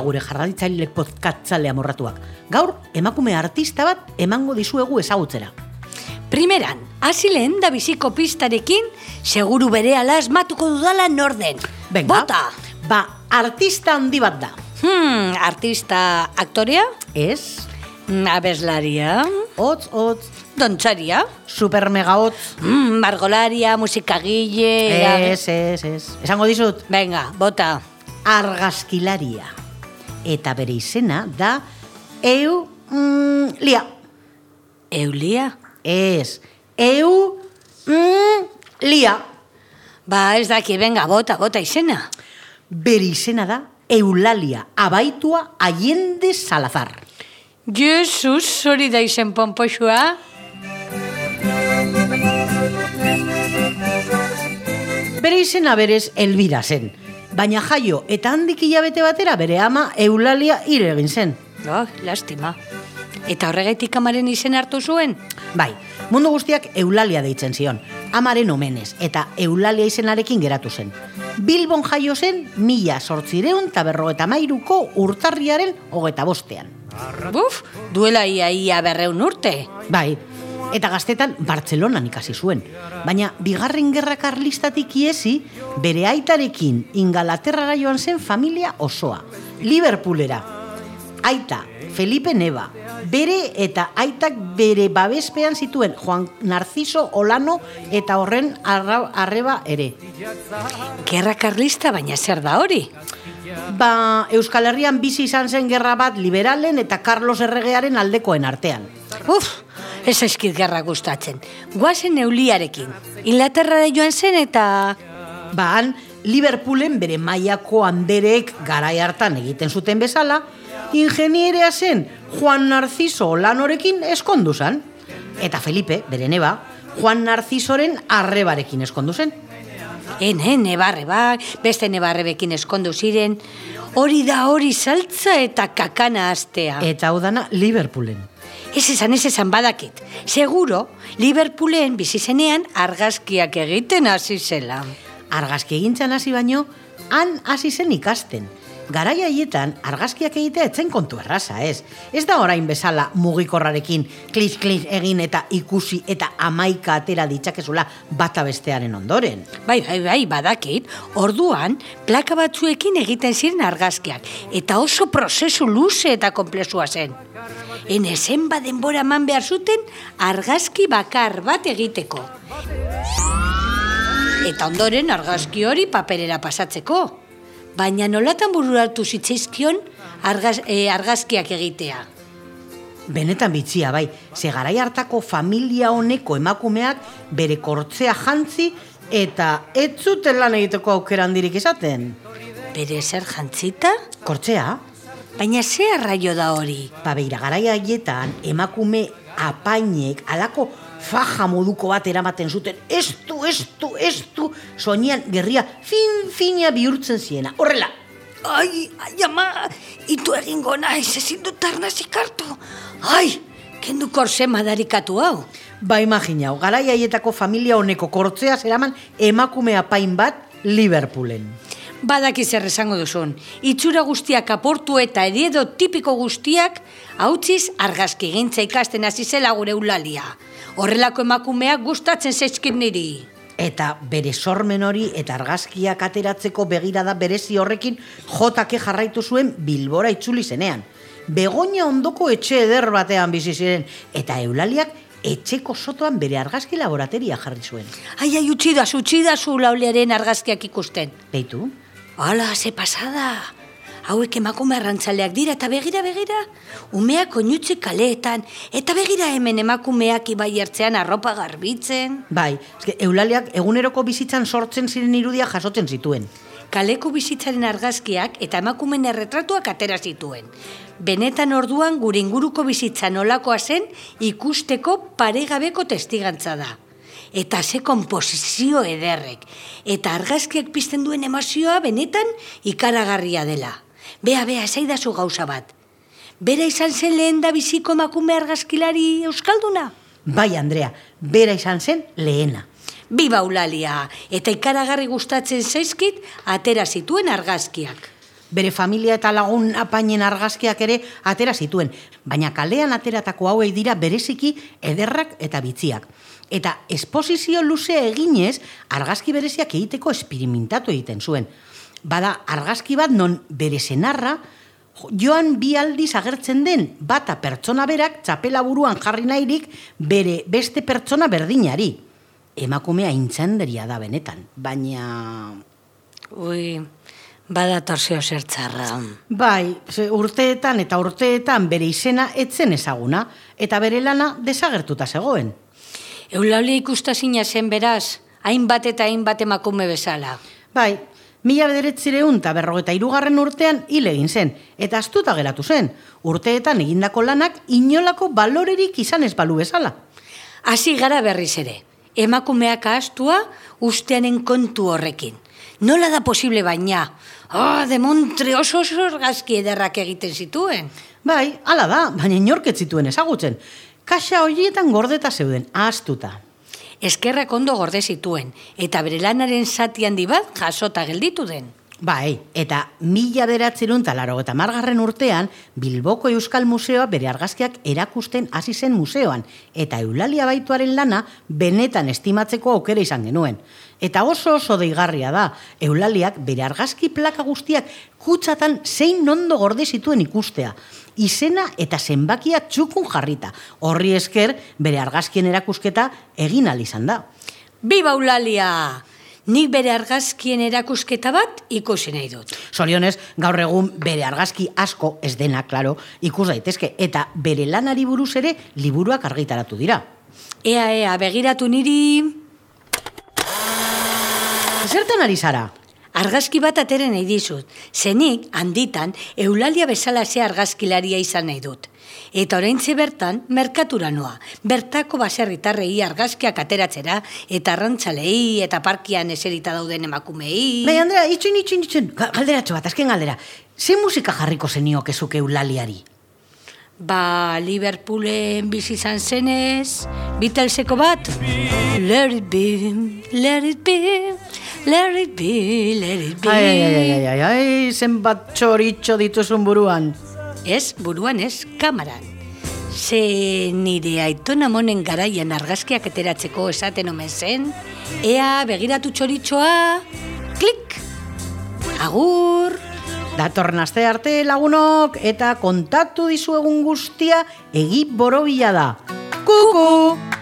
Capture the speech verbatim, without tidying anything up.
gure jarraitzaile podcastzale amorratuak. Gaur, emakume artista bat emango dizuegu ezagutzera. Primeran, hasi lehen da biziko pistarekin, seguru berehala asmatuko dudala norden. Venga, Bota! Ba, artista handi bat da. Hmm, artista aktorea? Ez? Abeslaria? Otz, otz. Dontzaria? Super mega otz. Hmm, margolaria, musikagile... Ez, ez, ez. Esango dizut? Venga, bota. Argazkilaria. Eta bere izena da Eu... Mm, lia. Eulia? Ez. Eu... Mm, lia. Ba, ez daki, venga, bota, bota izena. Bere izena da Eulalia Abaitua Allende Salazar. Jesus, hori da izen pompoxua. Bere izena berez Elbira zen, baina jaio eta handik hilabete batera bere ama Eulalia hil egin zen. Oh, lastima. Eta horregatik amaren izen hartu zuen? Bai, mundu guztiak Eulalia deitzen zion, amaren omenez, eta Eulalia izenarekin geratu zen. Bilbon jaio zen mila zortzireun eta berrogeita mairuko urtarriaren hogeta bostean. Buf, duela ia ia berreun urte. Bai, eta gaztetan Bartzelonan ikasi zuen. Baina bigarren gerra karlistatik iesi, bere aitarekin Ingalaterrara joan zen familia osoa. Liverpoolera. Aita, Felipe Neva, bere eta aitak bere babespean zituen Juan Narciso Olano eta horren arra, arreba ere. Gerra karlista, baina zer da hori? Ba, Euskal Herrian bizi izan zen gerra bat liberalen eta Carlos erregearen aldekoen artean. Uf, ez eskit gerra gustatzen. Guazen Euliarekin. Inglaterrara joan zen eta... Ba, han, Liverpoolen bere mailako handerek garai hartan egiten zuten bezala, ingenierea zen Juan Narciso Olanorekin eskondu zen. Eta Felipe, bere neba, Juan Narcisoren arrebarekin eskondu zen. Ene, nebarrebak, beste nebarrebekin eskondu ziren. Hori da hori saltza eta kakana astea. Eta hau dana Liverpoolen. Ez esan, ez esan badakit. Seguro, Liverpoolen bizizenean argazkiak egiten hasi zela. Argazki egintzan hasi baino, han hasi zen ikasten. Garai haietan, argazkiak egitea etzen kontu erraza, ez? Ez da orain bezala mugikorrarekin klis-klis egin eta ikusi eta amaika atera ditzakezula bata bestearen ondoren. Bai, bai, bai, badakit, orduan, plaka batzuekin egiten ziren argazkiak, eta oso prozesu luze eta konplexua zen. Ene zenba denbora eman behar zuten argazki bakar bat egiteko. Eta ondoren argazki hori paperera pasatzeko. Baina nolatan bururatu zitzaizkion argaz, e, argazkiak egitea. Benetan bitzia, bai, ze garai hartako familia honeko emakumeak bere kortzea jantzi eta ez zuten lan egiteko aukera handirik izaten. Bere zer jantzita? Kortzea? Baina ze arraio da hori? Ba, beira, garai haietan emakume apainek alako faja moduko bat eramaten zuten, estu, estu, estu, soinean gerria fin-fina bihurtzen ziena. Horrela! Ai, ai, ama, itu egingo naiz, ezin dut arnazik hartu. Ai, kendu korse madarikatu hau. Ba, imaginau, garai haietako familia honeko kortzea zeraman emakume apain bat Liverpoolen. Badaki zer esango duzun, itxura guztiak aportu eta eredo tipiko guztiak hautziz argazki gintza ikasten hasi zela gure Eulalia. Horrelako emakumeak gustatzen zaizkit niri. Eta bere sormen hori eta argazkiak ateratzeko begirada berezi horrekin jotake jarraitu zuen Bilbora itzuli zenean. Begoña ondoko etxe eder batean bizi ziren eta Eulaliak etxeko sotoan bere argazki laborateria jarri zuen. Ai, ai, utxidaz, utxidaz Eulaliaren argazkiak ikusten. Beitu? Hala, ze pasada. Hauek emakume arrantzaleak dira eta begira, begira. Umeak oinutze kaleetan eta begira hemen emakumeak ibai ertzean arropa garbitzen. Bai, eske Eulaliak eguneroko bizitzan sortzen ziren irudia jasotzen zituen. Kaleko bizitzaren argazkiak eta emakumeen erretratuak atera zituen. Benetan orduan gure inguruko bizitza nolakoa zen ikusteko paregabeko testigantza da. Eta ze konposizio ederrek. Eta argazkiak pizten duen emozioa benetan ikaragarria dela. Bea, bea, esaidazu gauza bat. Bera izan zen lehen da biziko emakume argazkilari euskalduna? Bai, Andrea, bera izan zen lehena. Biba Eulalia, eta ikaragarri gustatzen zaizkit atera zituen argazkiak. Bere familia eta lagun apainen argazkiak ere atera zituen, baina kalean ateratako hauei dira bereziki ederrak eta bitziak. Eta esposizio luzea eginez, argazki bereziak egiteko esperimentatu egiten zuen. Bada argazki bat non bere senarra, joan bi aldiz agertzen den, bata pertsona berak txapela buruan jarri nahirik bere beste pertsona berdinari. Emakumea intzenderia da benetan, baina... Ui, bada torzio zertzarra. Bai, urteetan eta urteetan bere izena etzen ezaguna, eta bere lana desagertuta zegoen. Eulalia ikustazina zen beraz, hainbat eta hainbat emakume bezala. Bai, mila bederatziehun eta berrogeta hirugarren urtean hil egin zen, eta astuta geratu zen, urteetan egindako lanak inolako balorerik izan ez balu bezala. Hasi gara berriz ere, emakumeak ahaztua usteanen kontu horrekin. Nola da posible baina? Ah, de Montre oso oso argazki ederrak egiten zituen. Bai, hala da, baina inorket zituen ezagutzen. Kaxa horietan gordeta zeuden, ahaztuta. Eskerrak ondo gorde zituen, eta bere lanaren zati handi bat jasota gelditu den. Bai, eta mila bederatziehun eta laurogeita hamargarren urtean, Bilboko Euskal Museoa bere argazkiak erakusten hasi zen museoan, eta Eulalia Baituaren lana benetan estimatzeko aukera izan genuen. Eta oso oso deigarria da, Eulaliak bere argazki plaka guztiak kutsatan zein ondo gorde zituen ikustea, izena eta zenbakia txukun jarrita. Horri esker, bere argazkien erakusketa egin ahal izan da. Biba Eulalia! Nik bere argazkien erakusketa bat ikusi nahi dut. Zorionez, gaur egun bere argazki asko, ez dena, klaro, ikus daitezke, eta bere lanari buruz ere liburuak argitaratu dira. Ea, ea, begiratu niri... Zertan ari zara? Argazki bat ateren nahi dizut. Zenik, handitan, Eulalia bezala ze argazkilaria izan nahi dut. Eta oraintze bertan, merkatura noa. Bertako baserritarrei argazkiak ateratzera, eta arrantzalei, eta parkian eserita dauden emakumei... Bai, Andrea, itxoin, itxoin, itxoin, galderatxo bat, azken galdera. Ze musika jarriko zenio kezuk Eulaliari? Ba, Liverpoolen bizi izan zenez, Beatleseko bat, let it be, let it be, let it be, let it be. Ai, ai, ai, ai, ai, zenbat txoritxo dituzun buruan. Ez, buruan ez, kamaran. Ze nire aitona monen garaian argazkiak ateratzeko esaten omen zen, ea begiratu txoritxoa, klik, agur. Datorren aste arte lagunok, eta kontatu dizuegun guztia egi borobila da. Kuku!